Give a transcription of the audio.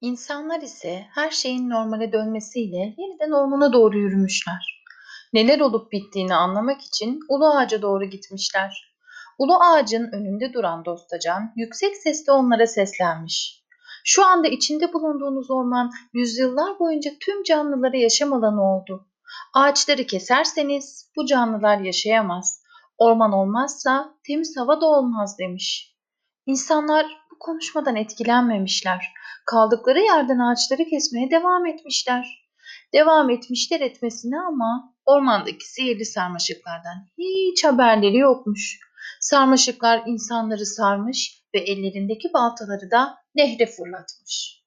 İnsanlar ise her şeyin normale dönmesiyle yeniden ormana doğru yürümüşler. Neler olup bittiğini anlamak için ulu ağaca doğru gitmişler. Ulu ağacın önünde duran Dostacan yüksek sesle onlara seslenmiş. Şu anda içinde bulunduğunuz orman yüzyıllar boyunca tüm canlılara yaşam alanı oldu. Ağaçları keserseniz bu canlılar yaşayamaz. Orman olmazsa temiz hava da olmaz demiş. İnsanlar bu konuşmadan etkilenmemişler. Kaldıkları yerden ağaçları kesmeye devam etmişler. Devam etmişler etmesine ama ormandaki sihirli sarmaşıklardan hiç haberleri yokmuş. Sarmaşıklar insanları sarmış ve ellerindeki baltaları da nehre fırlatmış.